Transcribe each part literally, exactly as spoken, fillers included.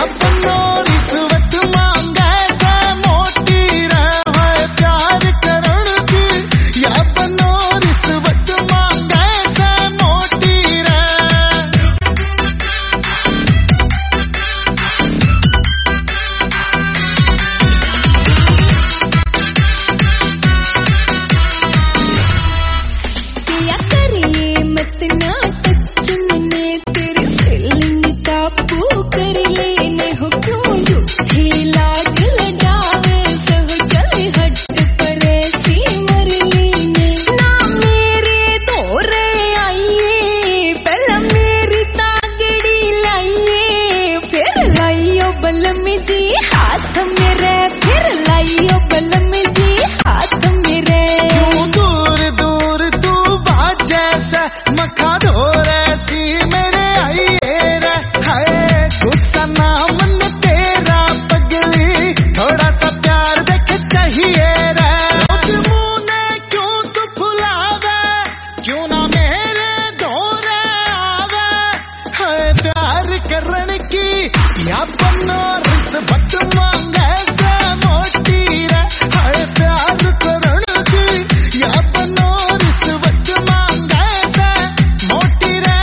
बनो रिश्वत मांगे से मोटी रहे प्यार करण की, या बनो रिश्वत मांगे से मोटी रहे। किया करिए मत ना टच मैंने तेरी फीलिंग काबू कर लेने हो, क्यों झूठी लाग लगावे कहो चले हट पर ऐसी मर लेने ना। मेरे दौरे आइए पहला मेरी तागड़ी लाइए, फिर लाइयो बलम जी हाथ मेरे, फिर लाइयो बलम जी हाथ मेरे। क्यों दूर दूर तू बात जैसा मखा धोरे सी मेरे आइए रे, हाय गुस्सा ना मन तेरा पगली, थोड़ा सा प्यार देख चाहिए रे। रोज मुंह ने क्यों तू फुलावे, क्यों ना मेरे दौरे आवे, हाय प्यार करण की, या बनो रिश्वत मांगे से मोटी रे, हाय प्यार करण की, या बनो रिश्वत मांगे से मोटी रे।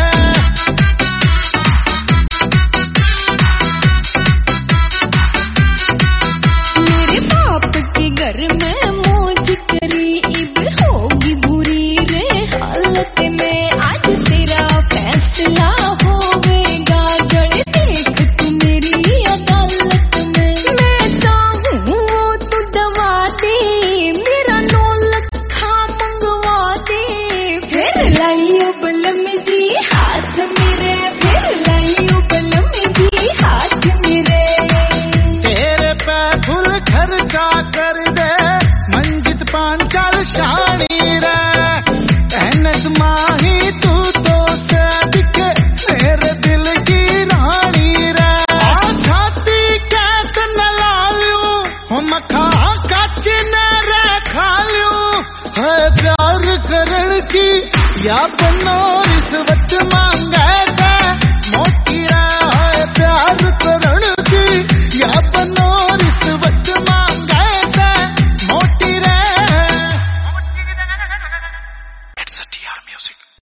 मेरे बाप के घर में मौज करी, इब होगी बुरी रे हालत में, आज तेरा फैसला होवेगा गले देख तू मेरी अदालत में। मैं चाहूँ वो तू दवा दे, मेरा नौ लखा मंगवा दे, फिर लाइयो बलम जी हाथ मेरे, फिर लाइयो बलम जी हाथ मेरे। तेरे पे फुल खर्चा कर दे मंजित पांचाल शानी रे, एहनस माही तू तो सदिक मेरे दिल की रानी रे। आ छाती कैत न लालू हो मखा कच न रे खालू, है प्यार करण की, या बनो